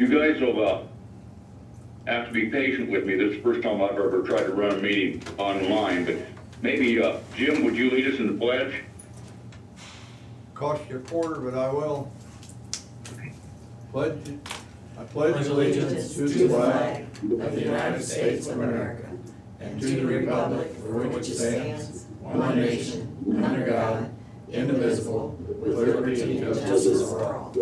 You guys will have to be patient with me. This is the first time I've ever tried to run a meeting online, but maybe, Jim, would you lead us in the pledge? Cost you a quarter, but I will. Pledge. I pledge allegiance to the flag of the United States of America and to the republic for which it stands, one nation, under God, indivisible, with liberty and justice for all.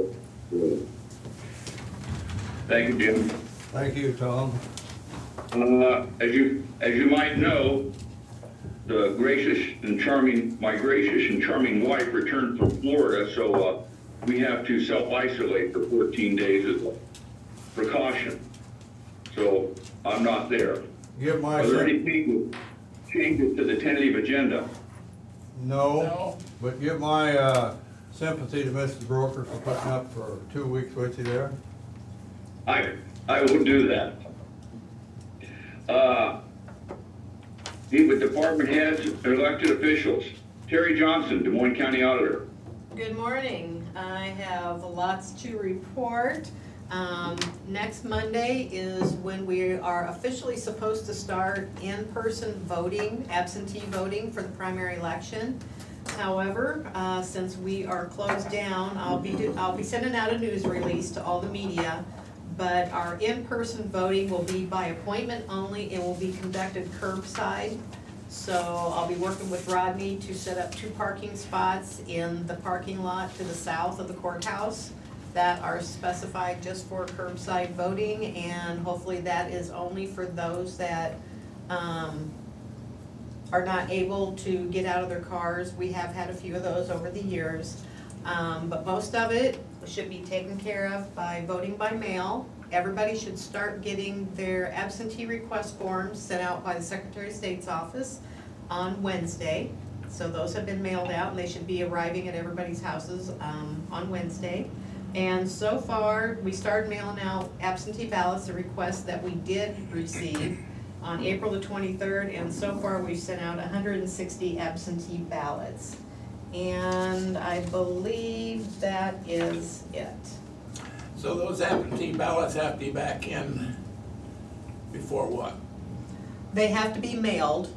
Thank you, Jim. Thank you, Tom. As you might know, my gracious and charming wife returned from Florida, so we have to self-isolate for 14 days as a precaution. So I'm not there. Give my Are there any changes to the tentative agenda? No, but give my sympathy to Mrs. Broker for putting up for 2 weeks with you there. I will do that. Meet with department heads and elected officials. Terry Johnson, Des Moines County Auditor. Good morning. I have lots to report. Next Monday is when we are officially supposed to start in-person voting, absentee voting for the primary election. However, since we are closed down, I'll be sending out a news release to all the media, but our in-person voting will be by appointment only and will be conducted curbside. So I'll be working with Rodney to set up 2 parking spots in the parking lot to the south of the courthouse that are specified just for curbside voting, and hopefully that is only for those that are not able to get out of their cars. We have had a few of those over the years, but most of it should be taken care of by voting by mail. Everybody should start getting their absentee request forms sent out by the Secretary of State's office on Wednesday. So those have been mailed out and they should be arriving at everybody's houses on Wednesday. And so far, we started mailing out absentee ballots, the requests that we did receive on April the 23rd, and so far we've sent out 160 absentee ballots. And I believe that is it. So those absentee ballots have to be back in before what? They have to be mailed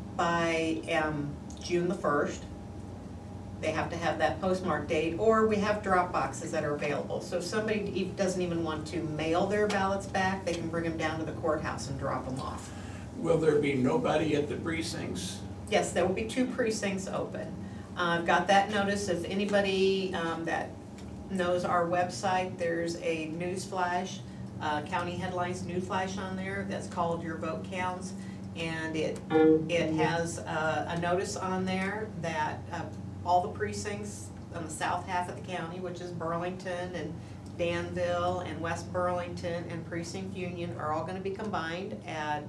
by June the 1st. They have to have that postmark date, or we have drop boxes that are available. So if somebody doesn't even want to mail their ballots back, they can bring them down to the courthouse and drop them off. Will there be nobody at the precincts? Yes, there will be 2 precincts open. I've got that notice. If anybody that knows our website, there's a news flash, county headlines news flash on there that's called Your Vote Counts, and it has a notice on there that all the precincts on the south half of the county, which is Burlington and Danville and West Burlington and Precinct Union, are all going to be combined at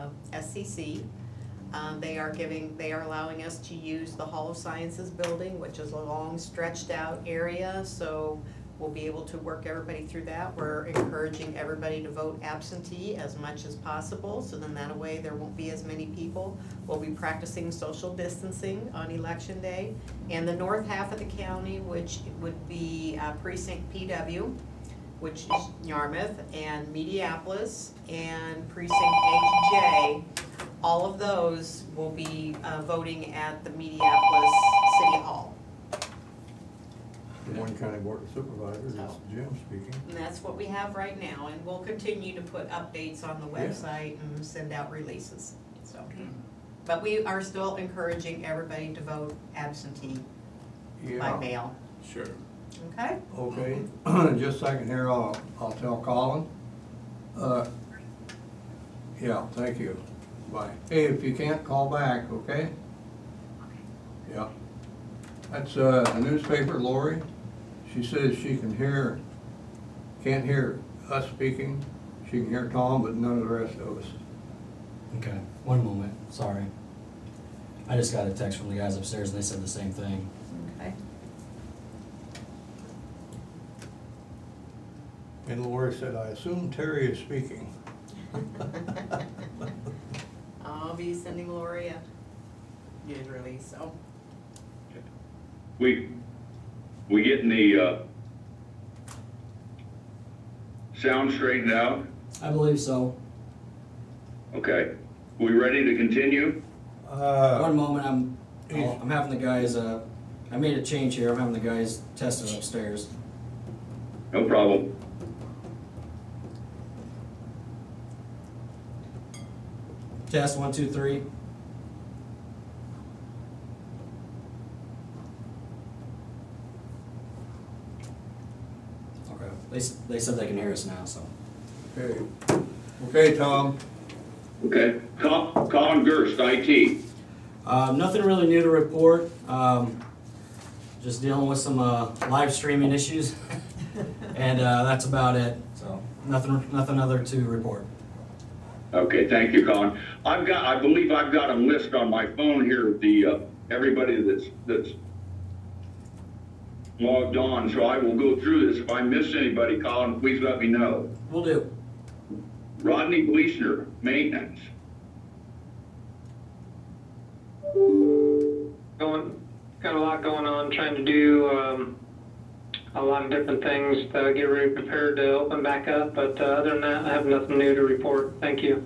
SCC. They are allowing us to use the Hall of Sciences building, which is a long stretched out area, so we'll be able to work everybody through that. We're encouraging everybody to vote absentee as much as possible, so then that way there won't be as many people. We'll be practicing social distancing on election day. And the north half of the county, which would be Precinct PW, which is Yarmouth, and Mediapolis, and Precinct HJ, all of those will be voting at the Mediapolis City Hall. Des Moines County Board of Supervisors, it's Jim speaking. And that's what we have right now, and we'll continue to put updates on the website and send out releases, so. But we are still encouraging everybody to vote absentee by mail. Sure. Okay? Okay, just a second here, I'll tell Colin. Yeah, thank you. Bye. Hey, if you can't, call back, okay? Yeah. That's a newspaper, Lori. She says she can't hear us speaking. She can hear Tom, but none of the rest of us. Okay, one moment, sorry. I just got a text from the guys upstairs and they said the same thing. Okay. And Lori said, I assume Terry is speaking. I'll be sending Lori a news release, so. We getting the sound straightened out? I believe so. Okay. We ready to continue? One moment, I'm having the guys, I made a change here, I'm having the guys test it upstairs. No problem. Test, 1, 2, 3. Okay, they said they can hear us now, so. Okay. Okay, Tom. Okay. Colin Gerst, IT. Nothing really new to report. Just dealing with some live streaming issues, and that's about it. So nothing other to report. Okay, thank you, Colin. I believe I've got a list on my phone here of the, everybody that's logged on, so I will go through this. If I miss anybody, Colin, please let me know. Will do. Rodney Gleesner, maintenance. Got a lot going on, trying to do a lot of different things to get ready prepared to open back up, but other than that, I have nothing new to report. Thank you.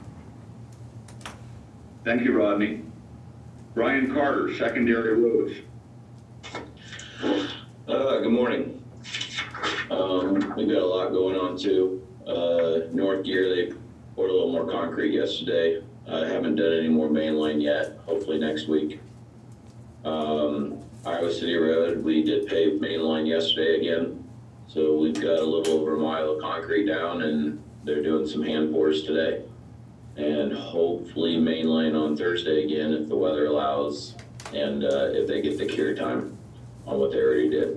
Thank you, Rodney. Brian Carter, secondary roads. Good morning. We've got a lot going on too. North Gear, they poured a little more concrete yesterday. I haven't done any more mainline yet, hopefully next week. Iowa City Road, we did pave mainline yesterday again. So we've got a little over a mile of concrete down and they're doing some hand pours today. And hopefully mainline on Thursday again if the weather allows and if they get the cure time on what they already did.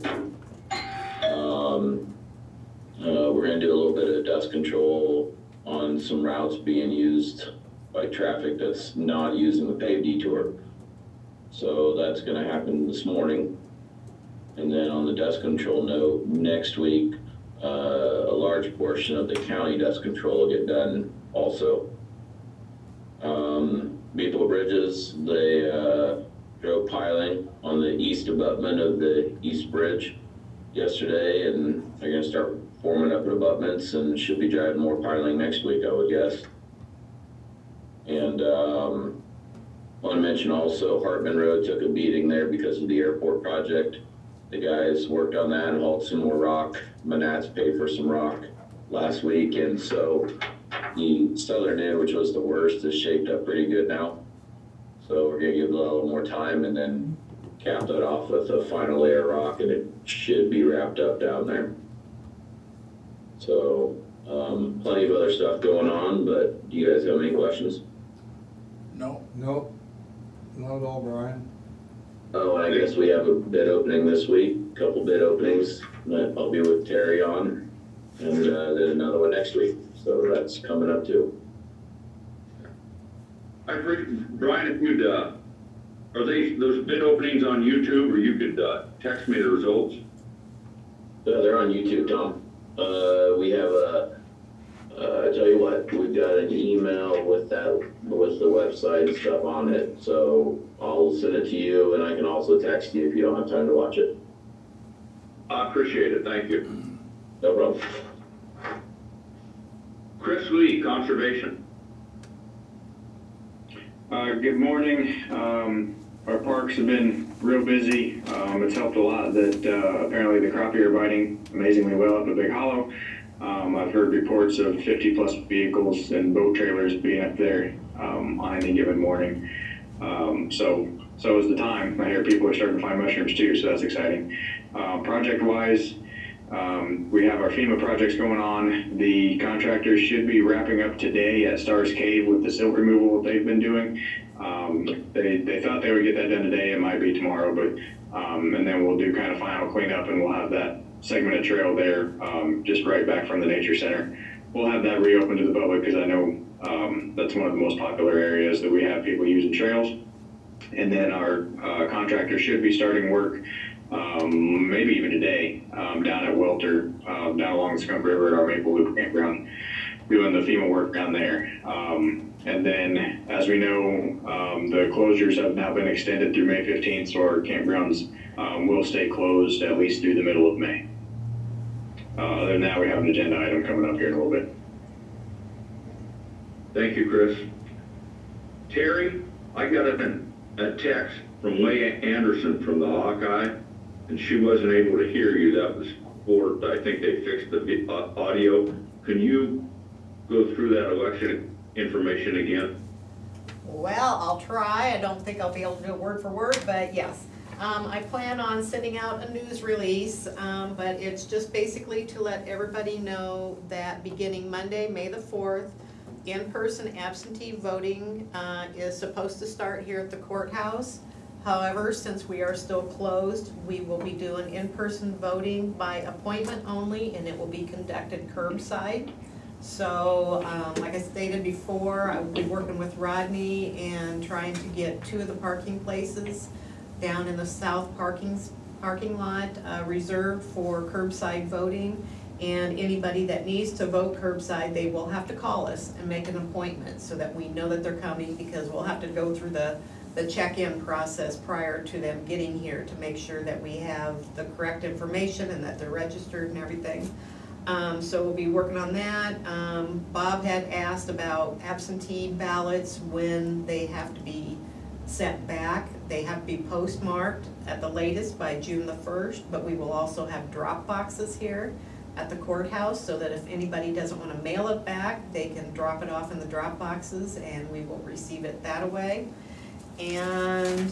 We're gonna do a little bit of dust control on some routes being used by traffic that's not using the paved detour. So that's gonna happen this morning. And then on the dust control note, next week, a large portion of the county dust control will get done also. Maple Bridges, they drove piling on the east abutment of the East Bridge yesterday, and they're gonna start forming up abutments and should be driving more piling next week, I would guess. And want to mention also Hartman Road took a beating there because of the airport project. The guys worked on that and hauled some more rock. Manats paid for some rock last week, and so the southern end, which was the worst, is shaped up pretty good now. So we're gonna give it a little more time and then cap that off with a final layer of rock, and it should be wrapped up down there. So plenty of other stuff going on, but do you guys have any questions? No. Nope. Not at all, Brian. Oh, and I guess we have a bid opening this week, a couple bid openings that I'll be with Terry on, and then another one next week. So that's coming up too. Brian, if you'd, are those bid openings on YouTube, or you could text me the results? They're on YouTube, Tom. We have I tell you what, we've got an email with the website and stuff on it. So I'll send it to you, and I can also text you if you don't have time to watch it. I appreciate it, thank you. No problem. Chris Lee, Conservation. Good morning. Our parks have been real busy. It's helped a lot that apparently the crappie are biting amazingly well up in Big Hollow. I've heard reports of 50 plus vehicles and boat trailers being up there on any given morning. So is the time. I hear people are starting to find mushrooms too, so that's exciting. Project-wise, we have our FEMA projects going on. The contractors should be wrapping up today at Stars Cave with the silt removal they've been doing. They thought they would get that done today. It might be tomorrow, but and then we'll do kind of final cleanup, and we'll have that segment of trail there just right back from the nature center. We'll have that reopened to the public because I know that's one of the most popular areas that we have people using trails. And then our contractor should be starting work maybe even today down at Welter, down along the Skunk River at our Maple Loop campground, doing the FEMA work down there. And then, as we know, the closures have now been extended through May 15th, so our campgrounds will stay closed at least through the middle of May. Other than that, we have an agenda item coming up here in a little bit. Thank you, Chris. Terry, I got a text from Leigh Anderson from the Hawkeye, and she wasn't able to hear you. That was for, I think they fixed the audio. Can you go through that election information again? Well, I'll try. I don't think I'll be able to do it word for word, but yes. I plan on sending out a news release, but it's just basically to let everybody know that beginning Monday, May the 4th, in-person absentee voting is supposed to start here at the courthouse. However, since we are still closed, we will be doing in-person voting by appointment only, and it will be conducted curbside. So, like I stated before, I will be working with Rodney and trying to get 2 of the parking places down in the south parking lot reserved for curbside voting. And anybody that needs to vote curbside, they will have to call us and make an appointment so that we know that they're coming, because we'll have to go through the check-in process prior to them getting here to make sure that we have the correct information and that they're registered and everything. So we'll be working on that. Bob had asked about absentee ballots, when they have to be sent back. They have to be postmarked at the latest by June the 1st, but we will also have drop boxes here at the courthouse so that if anybody doesn't want to mail it back, they can drop it off in the drop boxes and we will receive it that way. And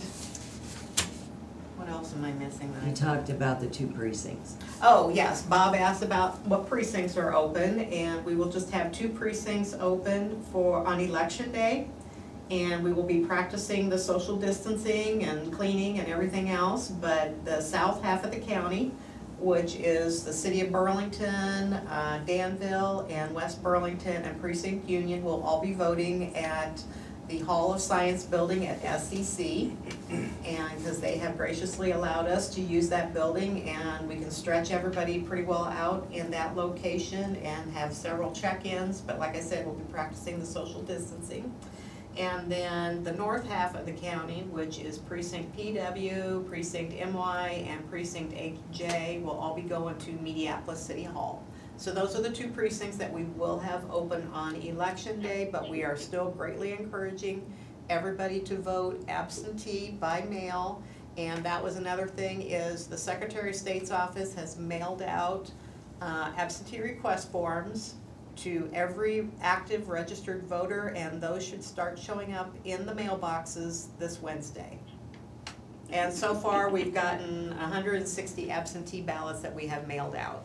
what else am I missing? You talked about the 2 precincts. Oh, yes, Bob asked about what precincts are open, and we will just have 2 precincts open on election day. And we will be practicing the social distancing and cleaning and everything else, but the south half of the county, which is the city of Burlington, Danville, and West Burlington, and Precinct Union, will all be voting at the Hall of Science building at SCC, and because they have graciously allowed us to use that building, and we can stretch everybody pretty well out in that location and have several check-ins, but like I said, we'll be practicing the social distancing. And then the north half of the county, which is Precinct PW, Precinct MY, and Precinct HJ, will all be going to Mediapolis City Hall. So those are the 2 precincts that we will have open on election day, but we are still greatly encouraging everybody to vote absentee by mail. And that was another thing, is the Secretary of State's office has mailed out absentee request forms to every active registered voter, and those should start showing up in the mailboxes this Wednesday. And so far, we've gotten 160 absentee ballots that we have mailed out.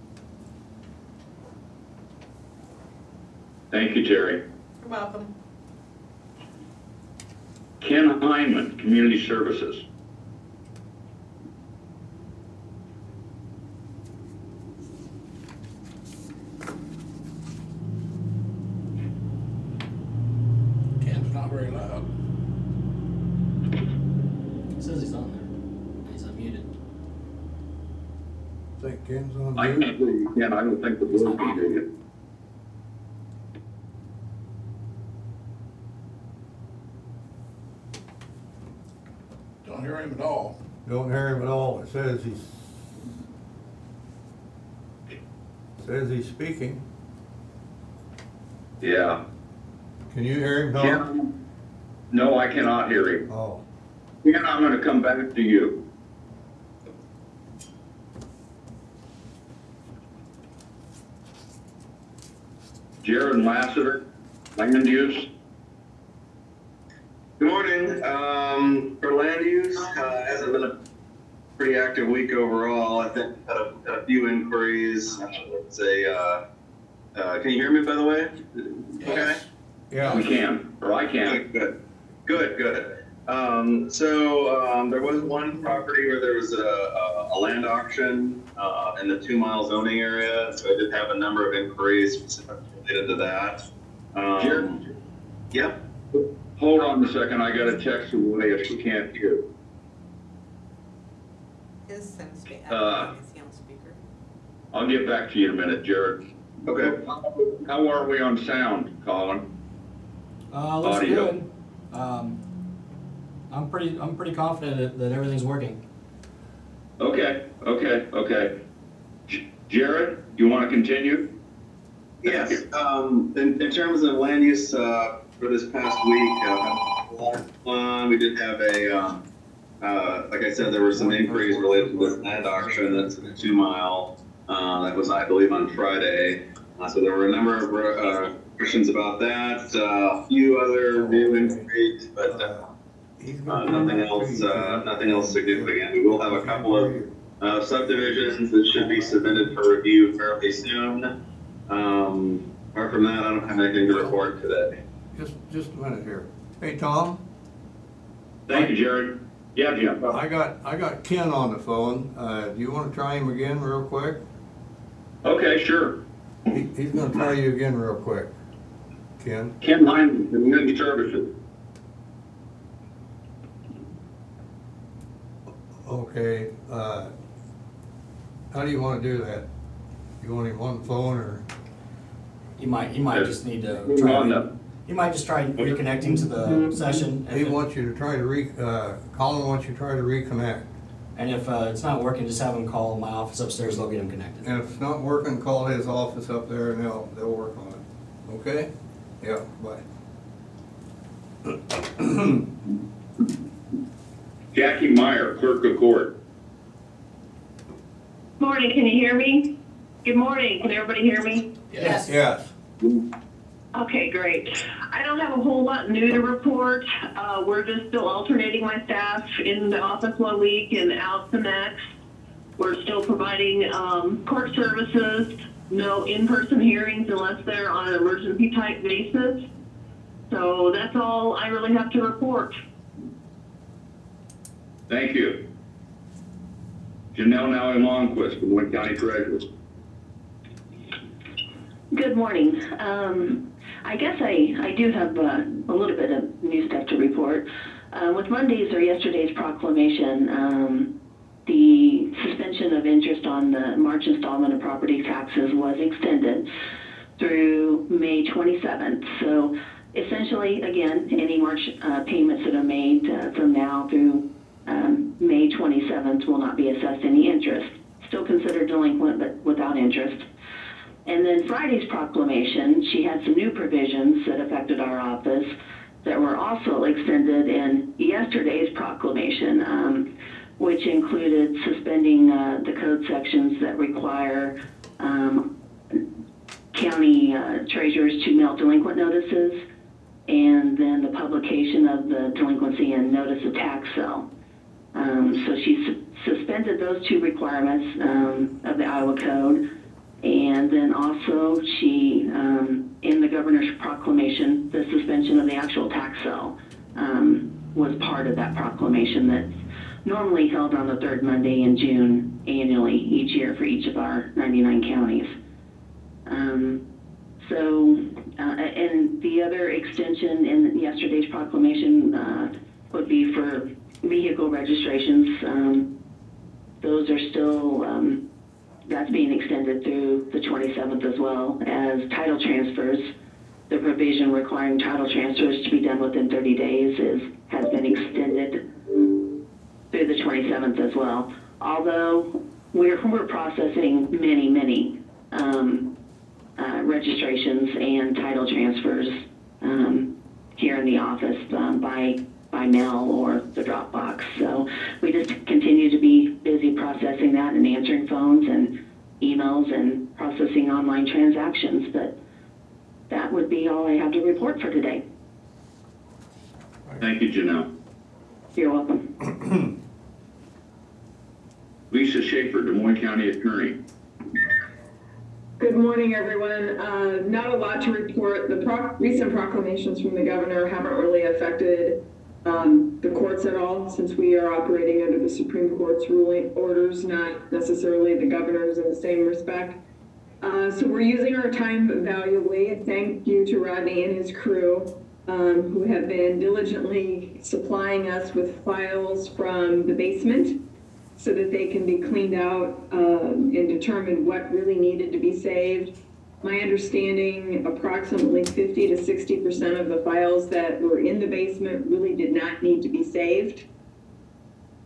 Thank you, Terry. You're welcome. Ken Hyman, Community Services. Ken's not very loud. It says he's on there. He's unmuted. Think Ken's on I mute? can't hear you, Ken. I don't think the board can hear you. Don't hear him at all. Don't hear him at all. It says he's speaking. Yeah. Can you hear him, Tom? Ken? No, I cannot hear him. Oh, Ken, I'm gonna come back to you. Jared Lassiter, land use. Good morning. For land use, hasn't been a pretty active week overall. I think had a few inquiries. Can you hear me, by the way? Okay. yeah. We can, or I can. Good. There was one property where there was a land auction in the 2 mile zoning area. So I did have a number of inquiries specifically related to that. Jared? Yeah. Hold on a second, I got a text away if she can't hear. His seems to be, is he on speaker? I'll get back to you in a minute, Jared. Okay. How are we on sound, Colin? Looks Audio. good. I'm pretty confident that everything's working. Okay. Jared, you want to continue? Yes, in terms of land use, for this past week, we did have like I said, there were some inquiries related to this land auction that's a 2 mile, that was, I believe, on Friday. So there were a number of, questions about that, a few other new inquiries, but, nothing else significant. We will have a couple of, subdivisions that should be submitted for review fairly soon. Apart from that, I don't have anything to report today. Just a minute here. Hey, Tom, Thank you, Jared. Yeah, Jim. I got Ken on the phone. Do you want to try him again real quick? Okay, sure. He's gonna try you again real quick. Ken? Ken Lyman, Community Services. Okay, how do you want to do that? You want him on the phone or? You might just need to Move try. on to- You might just try reconnecting to the session. He wants you to try to Colin wants you to try to reconnect. And if it's not working, just have him call my office upstairs, they'll get him connected. And if it's not working, call his office up there and they'll work on it. Okay? Yeah, bye. Jackie Meyer, Clerk of Court. Morning, can you hear me? Good morning, can everybody hear me? Yes. Yes. Okay, great. I don't have a whole lot new to report. We're just still alternating my staff in the office 1 week and out the next. We're still providing court services, no in-person hearings unless they're on an emergency type basis. So that's all I really have to report. Thank you. Janelle Nally-Longquist, from Wayne County Treasurer. Good morning. I guess I do have a little bit of new stuff to report. With Monday's or yesterday's proclamation, the suspension of interest on the March installment of property taxes was extended through May 27th. So essentially, again, any March payments that are made from now through May 27th will not be assessed any interest. Still considered delinquent, but without interest. And then Friday's proclamation, she had some new provisions that affected our office that were also extended in yesterday's proclamation, which included suspending the code sections that require county treasurers to mail delinquent notices, and then the publication of the delinquency and notice of tax sale. So she suspended those two requirements of the Iowa Code. And then also she, in the governor's proclamation, the suspension of the actual tax sale was part of that proclamation that's normally held on the third Monday in June annually each year for each of our 99 counties. And the other extension in yesterday's proclamation would be for vehicle registrations. Those are still that's being extended through the 27th, as well as title transfers. The provision requiring title transfers to be done within 30 days has been extended through the 27th as well. Although we're processing many registrations and title transfers here in the office by mail or the Dropbox. So we just continue to be busy processing that and answering phones and emails and processing online transactions. But that would be all I have to report for today. Thank you, Janelle. You're welcome. Lisa Schaefer, Des Moines County Attorney. Good morning, everyone. Not a lot to report. The recent proclamations from the governor haven't really affected the courts at all, since we are operating under the Supreme Court's ruling orders, not necessarily the governor's in the same respect. So we're using our time valuably. Thank you to Rodney and his crew, who have been diligently supplying us with files from the basement so that they can be cleaned out and determine what really needed to be saved. My understanding, approximately 50 to 60% of the files that were in the basement really did not need to be saved.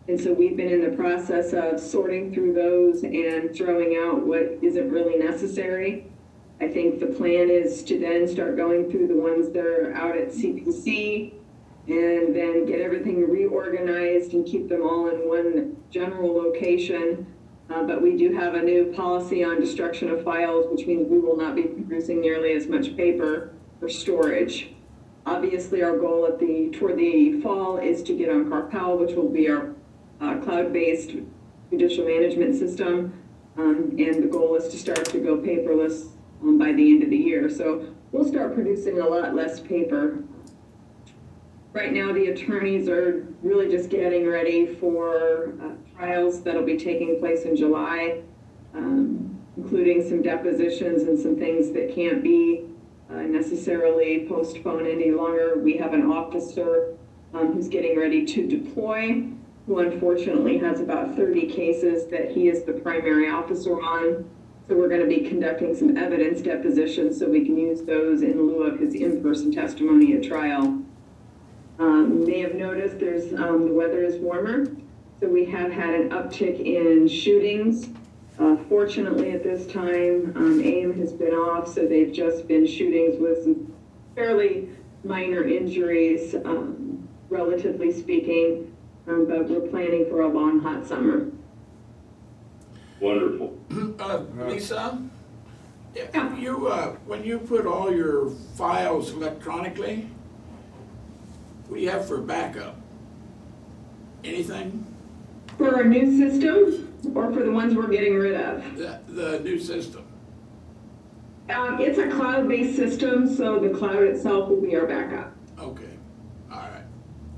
And so we've been in the process of sorting through those and throwing out what isn't really necessary. I think the plan is to then start going through the ones that are out at CPC and then get everything reorganized and keep them all in one general location. But we do have a new policy on destruction of files, which means we will not be producing nearly as much paper for storage. Obviously, our goal toward the fall is to get on Carpel, which will be our cloud-based judicial management system. And the goal is to start to go paperless by the end of the year. So we'll start producing a lot less paper. Right now, the attorneys are really just getting ready for trials that'll be taking place in July, including some depositions and some things that can't be necessarily postponed any longer. We have an officer who's getting ready to deploy, who unfortunately has about 30 cases that he is the primary officer on. So we're going to be conducting some evidence depositions so we can use those in lieu of his in-person testimony at trial. You may have noticed the weather is warmer, so we have had an uptick in shootings. Fortunately, at this time, AIM has been off, so they've just been shootings with some fairly minor injuries, relatively speaking, but we're planning for a long, hot summer. Wonderful. Lisa, when you put all your files electronically, what do you have for backup? Anything? For our new system, or for the ones we're getting rid of? The new system. It's a cloud-based system, so the cloud itself will be our backup. Okay, all right.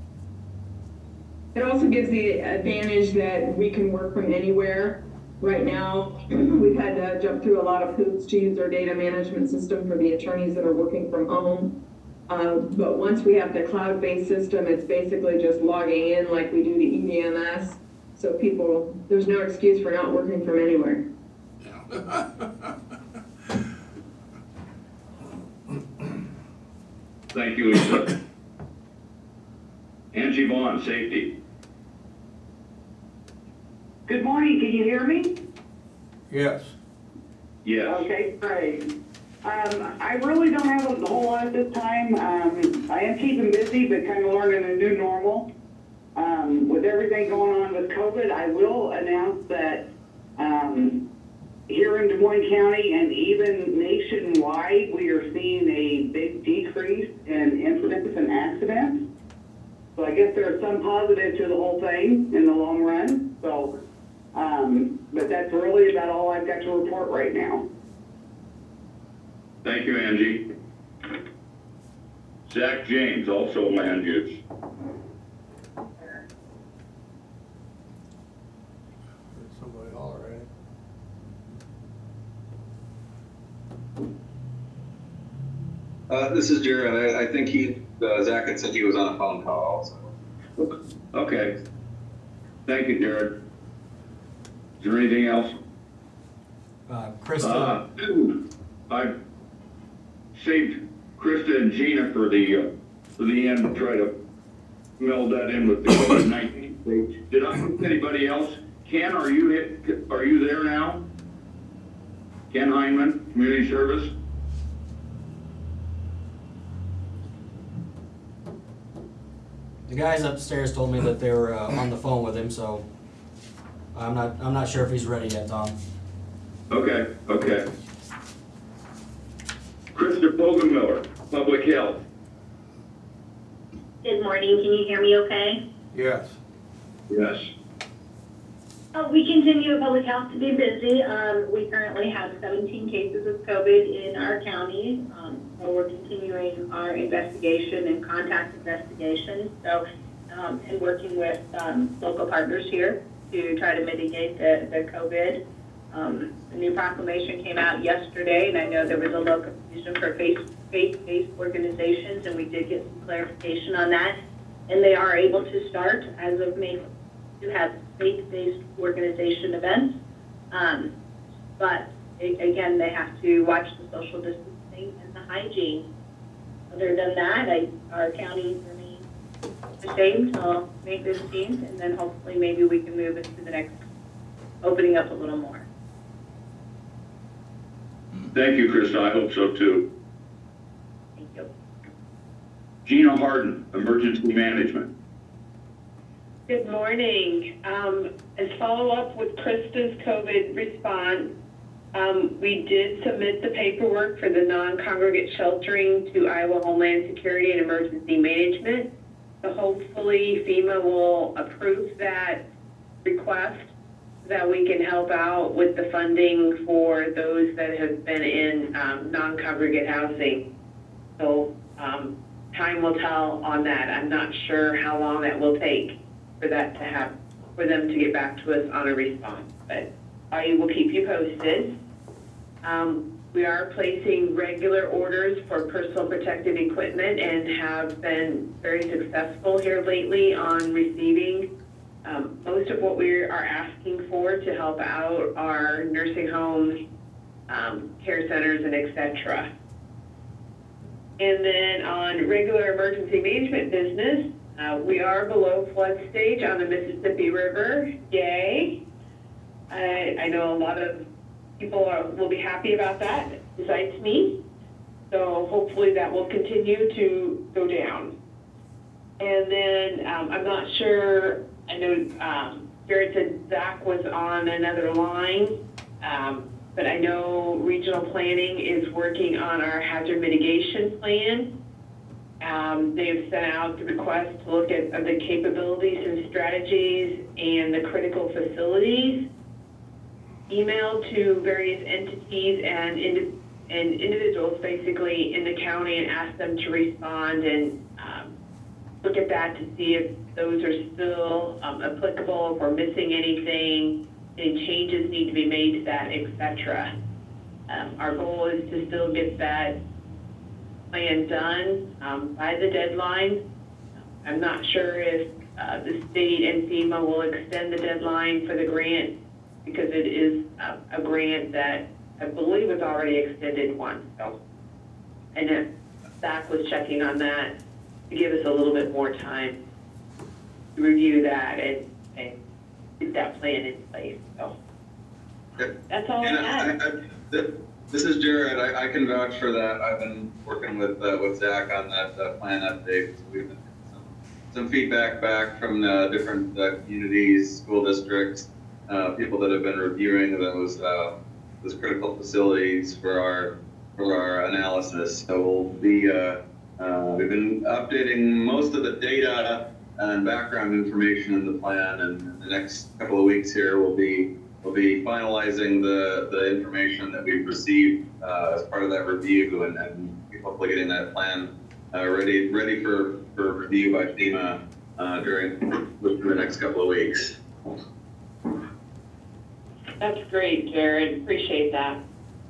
It also gives the advantage that we can work from anywhere. Right now, we've had to jump through a lot of hoops to use our data management system for the attorneys that are working from home. But once we have the cloud-based system, it's basically just logging in like we do the EDMS. So there's no excuse for not working from anywhere. Yeah. Thank you, Lisa. Angie Vaughn, safety. Good morning, can you hear me? Yes. Yes. Okay, great. I really don't have a whole lot at this time. I am keeping busy, but kind of learning a new normal. With everything going on with COVID, I will announce that here in Des Moines County and even nationwide, we are seeing a big decrease in incidents and accidents. So I guess there's some positive to the whole thing in the long run. So, but that's really about all I've got to report right now. Thank you, Angie. Zach James, also land use. Somebody holler at him. This is Jared. I think Zach had said he was on a phone call also. Okay. Thank you, Jared. Is there anything else? Krista. I saved Krista and Gina for the end to try to meld that in with the COVID-19 stage. Did I miss anybody else? Ken, are you there now? Ken Heinman, Community Service. The guys upstairs told me that they were on the phone with him, so I'm not sure if he's ready yet, Tom. Okay. Krista Bogenmiller, Public Health. Good morning, can you hear me okay? Yes. Yes. We continue at Public Health to be busy. We currently have 17 cases of COVID in our county. So we're continuing our investigation and contact investigation. So, and working with local partners here to try to mitigate the COVID. The new proclamation came out yesterday, and I know there was a little confusion for faith-based organizations, and we did get some clarification on that. And they are able to start as of May to have faith-based organization events. But again, they have to watch the social distancing and the hygiene. Other than that, our county remains the same till May 15th, and then hopefully maybe we can move into the next, opening up a little more. Thank you, Krista. I hope so too. Thank you. Gina Harden, Emergency Management. Good morning. As follow-up with Krista's COVID response, we did submit the paperwork for the non-congregate sheltering to Iowa Homeland Security and Emergency Management. So hopefully FEMA will approve that request so that we can help out with the funding for those that have been in non-congregate housing. So time will tell on that. I'm not sure how long that will take for that to have, for them to get back to us on a response, but I will keep you posted. We are placing regular orders for personal protective equipment and have been very successful here lately on receiving most of what we are asking for to help out our nursing homes, care centers, and etc. And then on regular emergency management business, we are below flood stage on the Mississippi River. Yay! I know a lot of people will be happy about that, besides me. So hopefully that will continue to go down. And then I'm not sure, I know Jared said Zach was on another line, but I know regional planning is working on our hazard mitigation plan. They've sent out the request to look at the capabilities and strategies and the critical facilities, emailed to various entities and individuals basically in the county and asked them to respond and look at that to see if those are still applicable, if we're missing anything, any changes need to be made to that, etc. Our goal is to still get that plan done by the deadline. I'm not sure if the state and FEMA will extend the deadline for the grant because it is a grant that I believe was already extended once. So, and if Zach was checking on that to give us a little bit more time to review that and get that plan in place. So that's all I had. This is Jared. I can vouch for that. I've been working with Zach on that plan update. So we've been getting some feedback back from different communities, school districts, people that have been reviewing those critical facilities for our analysis. So we'll be we've been updating most of the data and background information in the plan, and in the next couple of weeks here we'll be finalizing the information that we've received as part of that review, and hopefully getting that plan ready for review by FEMA during the next couple of weeks. That's great, Jared. Appreciate that.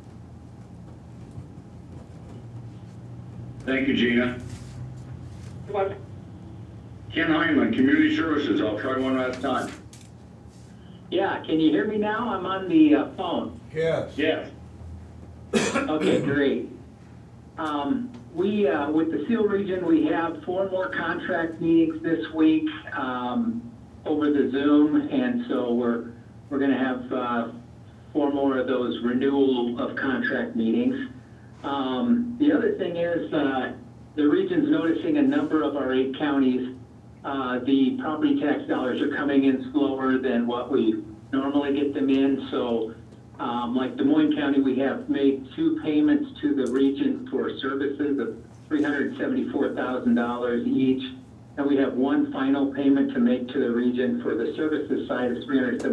Thank you, Gina. You're welcome. Ken Hyman, Community Services. I'll try one at a time. Yeah, can you hear me now? I'm on the phone. Yes. Yes. Okay, great. We, with the SEAL region, we have 4 more contract meetings this week over the Zoom, and so we're going to have 4 more of those renewal of contract meetings. The other thing is the region's noticing a number of our 8 counties, the property tax dollars are coming in slower than what we normally get them in. So like Des Moines County, we have made 2 payments to the region for services of $374,000 each. And we have 1 final payment to make to the region for the services side of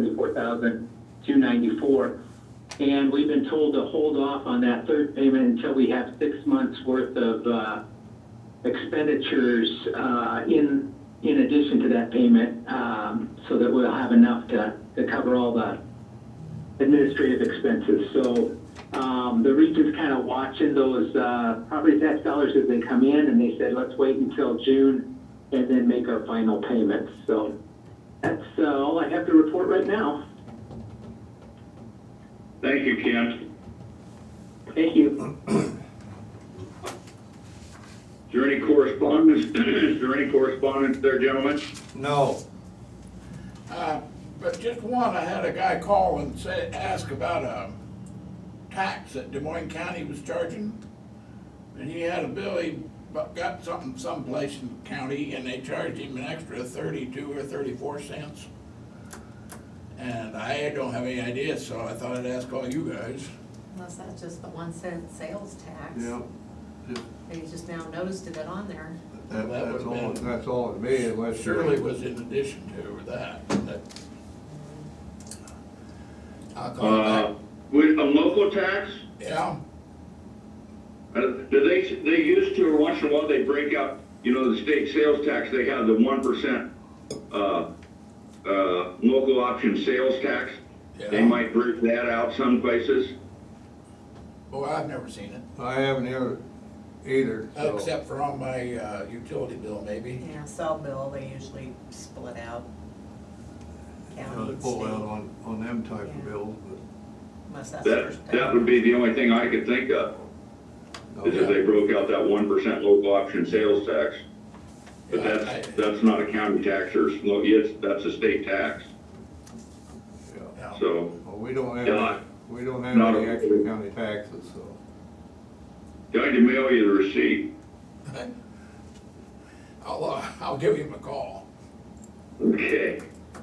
$374,294. And we've been told to hold off on that 3rd payment until we have 6 months worth of expenditures in addition to that payment, so that we'll have enough to cover all the administrative expenses. So the region's kind of watching those property tax dollars as they come in, and they said, let's wait until June and then make our final payments. So that's all I have to report right now. Thank you, Ken. Thank you. there any correspondence, is there any correspondence there, gentlemen? No. But just one, I had a guy call and ask about a tax that Des Moines County was charging. And he had a bill, he got something someplace in the county, and they charged him an extra 32 or 34 cents. And I don't have any idea, so I thought I'd ask all you guys. Unless that's just the 1 cent sales tax. Yeah. They just now noticed it on there. That's all it'd be unless. Surely was in addition to that. I'll call it back. With a local tax, Yeah, do they used to, or once in a while, they break out, you know, the state sales tax, they have the 1%, local option sales tax. They yeah. might break that out some places. Well, I've never seen it, I haven't either, so. except for on my utility bill, maybe. Yeah, cell bill, they usually split out county They and pull out state. on them type of bills, but. Unless that's first That would be the only thing I could think of, is if they broke out that 1% local option sales tax. But Yeah, that's not a county tax, or, that's a state tax, Yeah. so. Well, we don't have, Yeah. we don't have Not any a- extra county taxes, so. Going to mail you the receipt. I'll give him a call. Okay.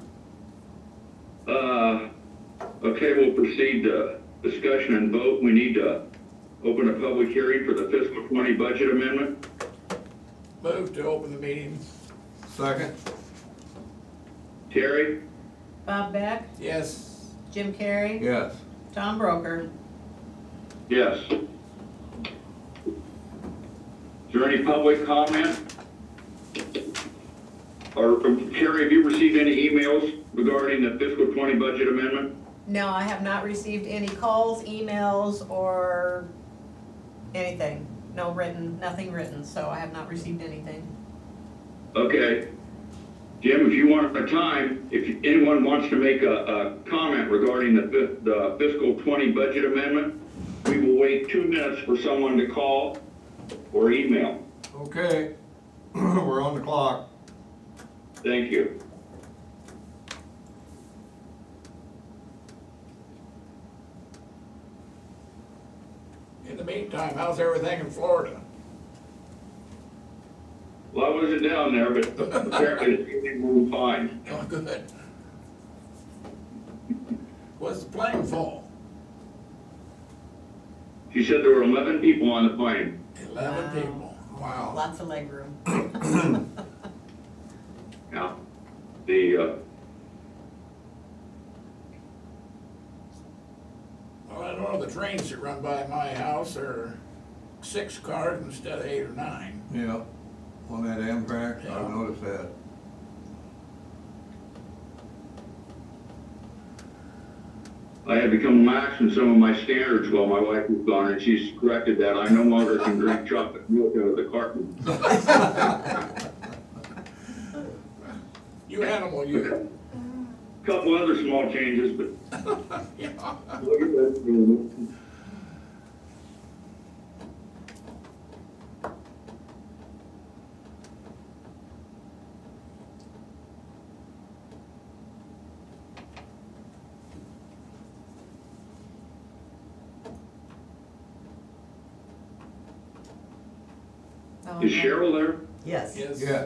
Okay, we'll proceed to discussion and vote. We need to open a public hearing for the fiscal 20 budget amendment. Move to open the meeting. Second? Terry? Bob Beck, Yes. Jim Carrey, Yes. Tom Broker. Yes. Is there any public comment? Or, Terry, have you received any emails regarding the fiscal 20 budget amendment? No, I have not received any calls, emails, or anything. No written, nothing written, so I have not received anything. Okay. Jim, if you want a time, if anyone wants to make a comment regarding the fiscal 20 budget amendment, we will wait 2 minutes for someone to call or email. Okay, we're on the clock. Thank you. In the meantime, how's everything in Florida? Well, I wasn't down there, but apparently it's moving fine. Oh, good. Was the plane full? She said there were 11 people on the plane. 11 Wow. people. Wow. Lots of legroom. Yeah. Well, I know the trains that run by my house are 6 cars instead of 8 or 9. Yeah, on that Amtrak, Yeah. I've noticed that. I had become lax in some of my standards while my wife was gone, and she's corrected that. I no longer can drink chocolate milk out of the carton. You animal, you. Couple other small changes, but Yeah. look at that. Is Cheryl there? Yes. Yes. Yes.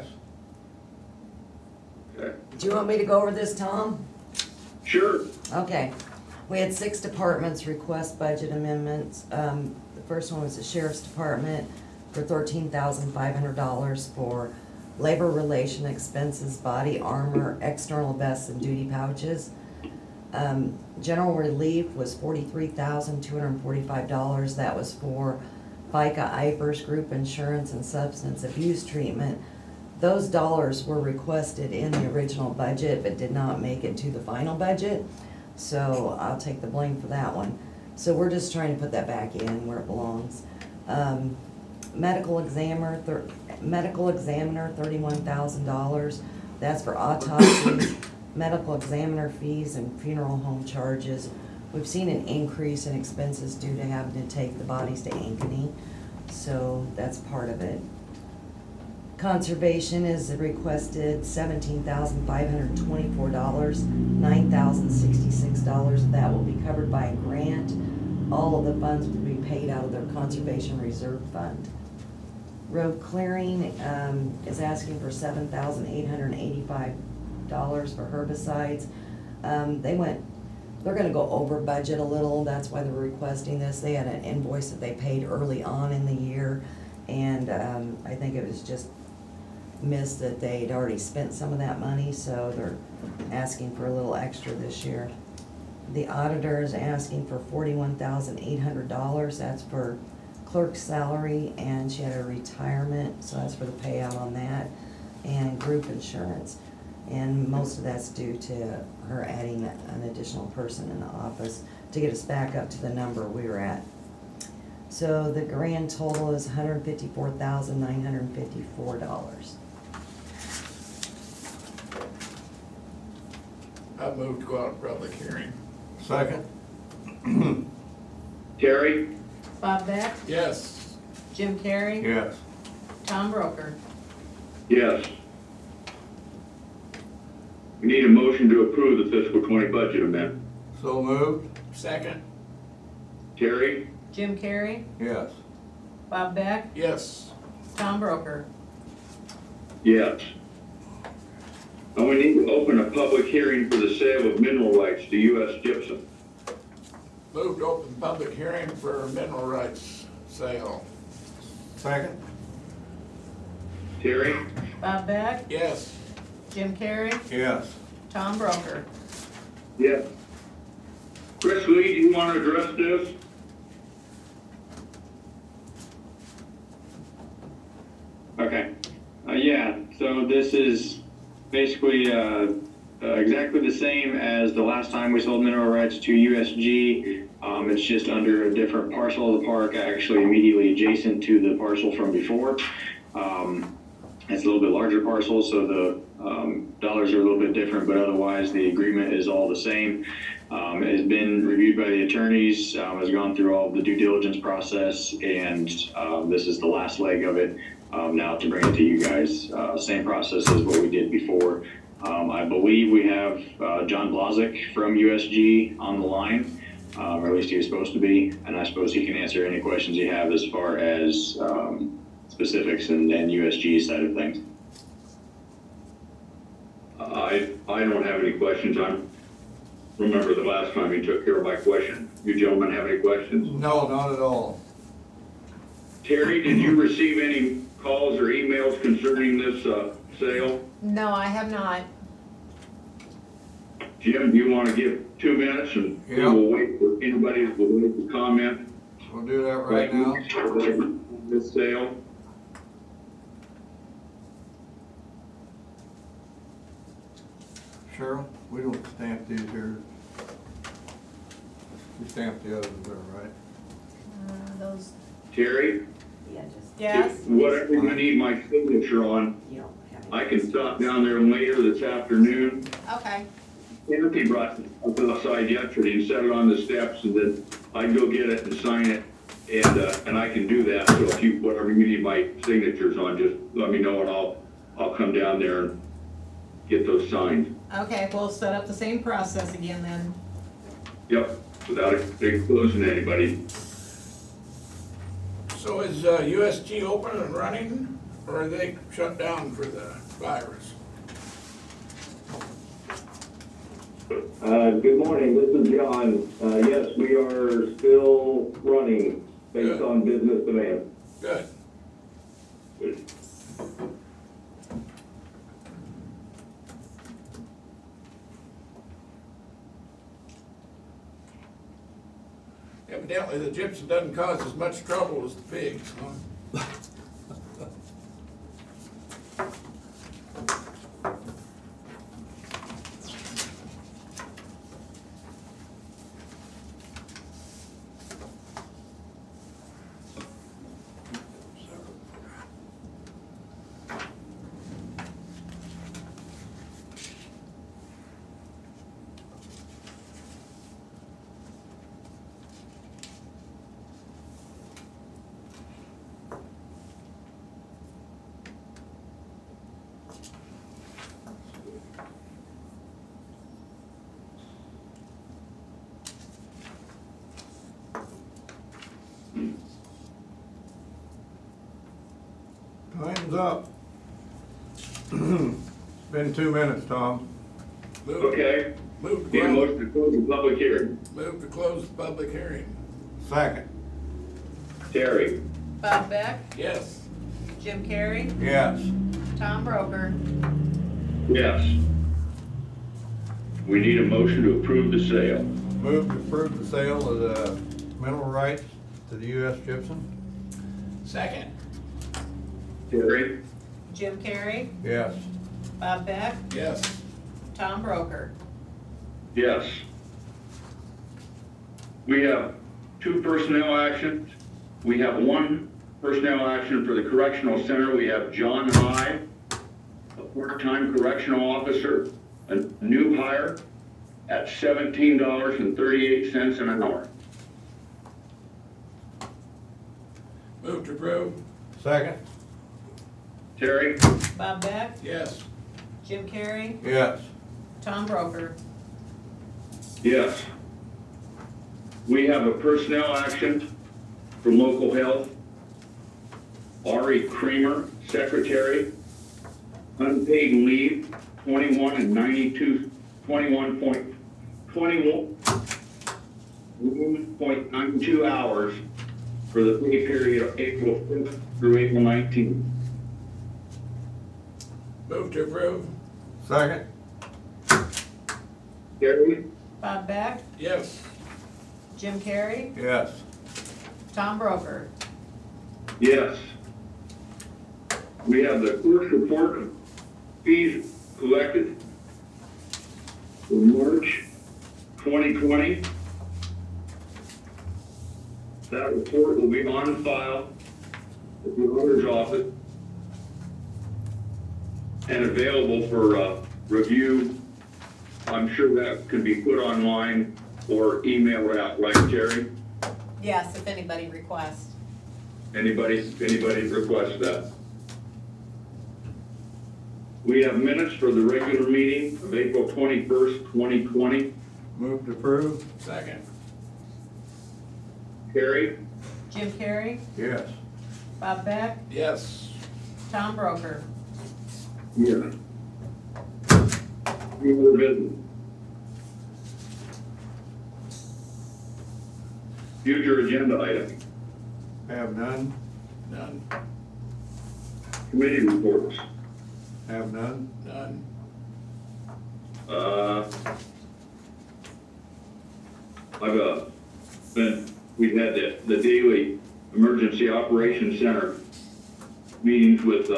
Okay. Do you want me to go over this, Tom? Sure. Okay. We had 6 departments request budget amendments. The first one was the sheriff's department for $13,500 for labor relation expenses, body armor, external vests, and duty pouches. General relief was $43,245. That was for FICA, IPERS, group insurance, and substance abuse treatment. Those dollars were requested in the original budget but did not make it to the final budget. So I'll take the blame for that one. So we're just trying to put that back in where it belongs. Medical examiner, $31,000. That's for autopsies, medical examiner fees, and funeral home charges. We've seen an increase in expenses due to having to take the bodies to Ankeny, so that's part of it. Conservation is requested $17,524, $9,066. That will be covered by a grant. All of the funds will be paid out of their conservation reserve fund. Road clearing is asking for $7,885 for herbicides. They're gonna go over budget a little, that's why they're requesting this. They had an invoice that they paid early on in the year, and I think it was just missed that they'd already spent some of that money, so they're asking for a little extra this year. The auditor is asking for $41,800, that's for clerk's salary, and she had a retirement, so that's for the payout on that, and group insurance. And most of that's due to her adding an additional person in the office to get us back up to the number we were at. So the grand total is $154,954. I move to go out of public hearing. Second? Terry? Bob Beck? Yes. Jim Carrey? Yes. Tom Broker? Yes. We need a motion to approve the fiscal 20 budget amendment. So moved? Second. Terry? Jim Carrey? Yes. Bob Beck? Yes. Tom Broker? Yes. And we need to open a public hearing for the sale of mineral rights to U.S. Gypsum. Move to open public hearing for mineral rights sale. Second? Terry? Bob Beck? Yes. Jim Carrey? Yes. Tom Broker? Yes. Chris Lee, do you want to address this? Okay. Yeah, so this is basically exactly the same as the last time we sold mineral rights to USG. It's just under a different parcel of the park, actually immediately adjacent to the parcel from before. It's a little bit larger parcel, so the dollars are a little bit different, but otherwise the agreement is all the same. It has been reviewed by the attorneys, has gone through all of the due diligence process, and this is the last leg of it now to bring it to you guys. Same process as what we did before. I believe we have John Blazik from USG on the line, or at least he was supposed to be, and I suppose he can answer any questions you have as far as specifics and USG side of things. I don't have any questions. I remember the last time you took care of my question. You gentlemen have any questions? No, not at all. Terry, did you receive any calls or emails concerning this sale? No, I have not. Jim, do you want to give 2 minutes and then we'll wait for anybody to make a comment? We'll do that right now. This sale. Cheryl, we don't stamp these here. We stamp the others there, right? Those, Terry, yes? whatever you need my signature on, I can stop down there later this afternoon. Okay. Timothy brought it up outside yesterday and set it on the steps, and then I'd go get it and sign it, and I can do that. So if you, whatever you need my signatures on, just let me know and I'll come down there and get those signed. Okay, we'll set up the same process again then. Yep, without exposing anybody. So is USG open and running, or are they shut down for the virus? Good morning, this is John. Yes, we are still running based on business demand. Good. Evidently, the gypsum doesn't cause as much trouble as the pigs, huh? Time's up. Been 2 minutes, Tom. Okay. Move Need a to motion to close the public hearing. close the public hearing. Second. Terry? Bob Beck, Yes. Jim Carrey, Yes. Tom Broker, Yes. We need a motion to approve the sale. Move to approve the sale of the mineral rights to the U.S. Gypsum. Second. Terry? Jim Carrey, Yes. Bob Beck, Yes. Tom Broker. Yes. We have 2 personnel actions. We have 1 personnel action for the correctional center. We have John Hyde, a part-time correctional officer, a new hire at $17.38 an hour. Move to approve. Second. Terry? Bob Beck, Yes. Jim Carrey, Yes. Tom Broker. Yes. We have a personnel action from local health. Ari Kramer, secretary, unpaid leave, 21.92 hours for the pay period of April 5th through April 19th. Move to approve. Second. Terry? Bob Beck, Yes. Jim Carrey, Yes. Tom Broker. Yes. We have the clerk's report of fees collected for March 2020. That report will be on file at the auditor's office and available for review. I'm sure that can be put online or emailed out, right, Terry? Yes, if anybody requests. Anybody requests that? We have minutes for the regular meeting of April 21st, 2020. Move to approve. Second. Carrie? Jim Carrey, Yes. Bob Beck, Yes. Tom Broker. Yeah. Any other business? Future agenda items, Have none. None. committee reports. Have none. None. We've had the daily emergency operations center meetings with,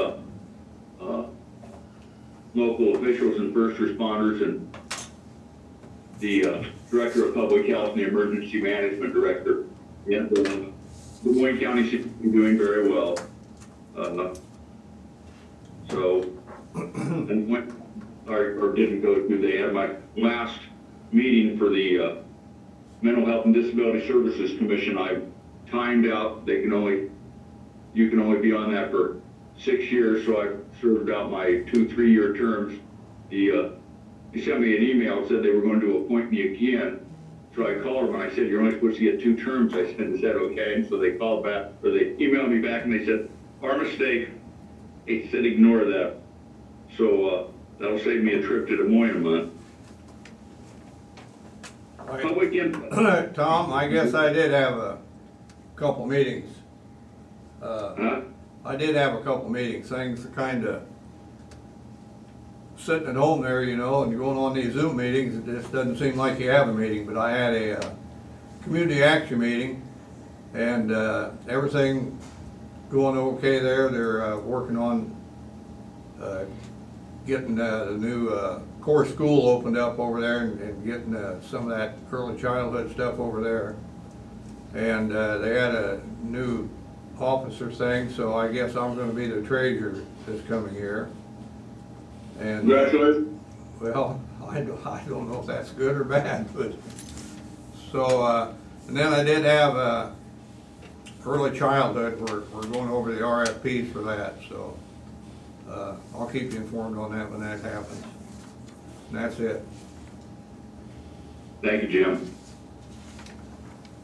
local officials and first responders and the, director of public health and the emergency management director. And, Des Moines County seems to be doing very well. And went, or didn't go through, they had my last meeting for the, Mental Health and Disability Services Commission. I timed out, you can only be on that for 6 years, so I served out my 2 3-year terms. They sent me an email, said they were going to appoint me again. So I called them and I said, "You're only supposed to get 2 terms." I said, "Is that okay?" And so they called back, or they emailed me back and they said, "Our mistake." They said, "Ignore that." So, that'll save me a trip to Des Moines a month. Public input. Tom, I guess I did have a couple meetings. I did have a couple meetings. Things are kinda sitting at home there, you know, and you're going on these Zoom meetings, it just doesn't seem like you have a meeting, but I had a, community action meeting, and, everything going okay there. They're, working on, getting, the new, core school opened up over there and getting, some of that early childhood stuff over there. And, they had a new officer thing, so I guess I'm gonna be the treasurer this coming year. And, Congratulations. well, I don't know if that's good or bad, but, so, and then I did have, early childhood, we're going over the RFPs for that, so, I'll keep you informed on that when that happens. And that's it. Thank you, Jim.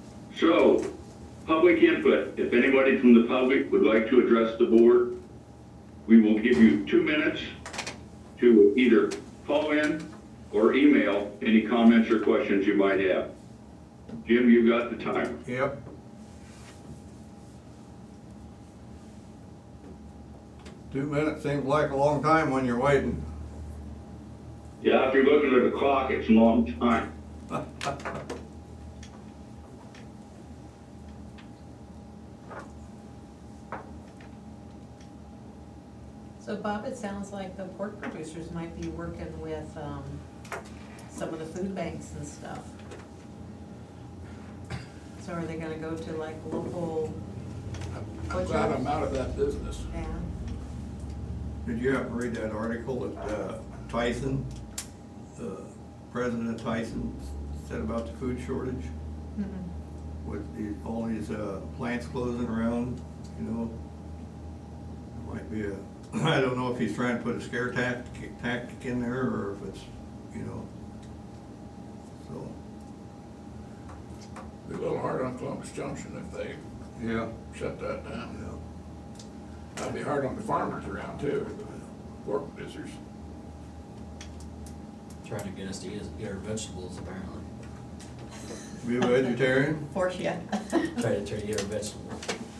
So, public input. If anybody from the public would like to address the board, We will give you 2 minutes to either call in or email any comments or questions you might have. Jim, you got the time. Yep. Two-minutes seems like a long time when you're waiting. Yeah, if you're looking at the clock, it's a long time. So Bob, it sounds like the pork producers might be working with, some of the food banks and stuff. So are they gonna go to like local I'm glad butchers? I'm out of that business. Yeah. Did you happen to read that article that Tyson, President Tyson said about the food shortage? With all these plants closing around, you know? Might be I don't know if he's trying to put a scare tactic in there or if it's, you know, so. Be a little hard on Columbus Junction if they Yeah. shut that down. That'd be hard on the farmers around too, the pork producers. Trying to get us to eat our vegetables, apparently. Be a vegetarian? Force ya. Try to eat our vegetables.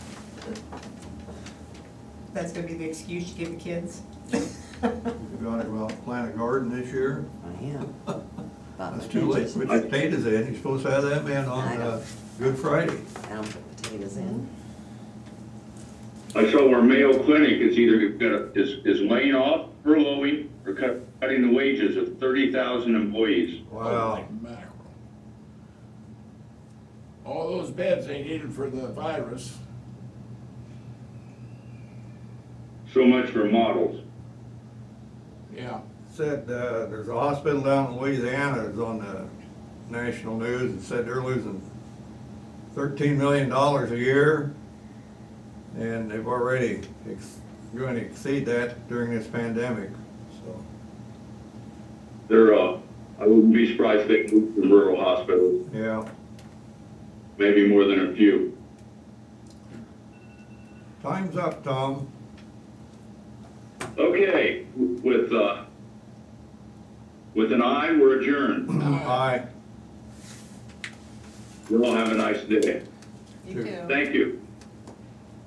That's gonna be the excuse you give the kids? You gotta go out and plant a garden this year? I am. That's too late. Put potatoes in. You're supposed to have that man on Good Friday. I don't put potatoes in. I saw where Mayo Clinic is either is laying off, furloughing, or cutting the wages of 30,000 employees. Wow. Mackerel. All those beds they needed for the virus. So much for models. Yeah. Said there's a hospital down in Louisiana that's on the national news and said they're losing $13 million a year. And they've already going to exceed that during this pandemic, so. They're, I wouldn't be surprised if they moved to rural hospitals, Yeah. maybe more than a few. Time's up, Tom. Okay, with an eye, we're adjourned. Aye. You all have a nice day. You too. Thank you.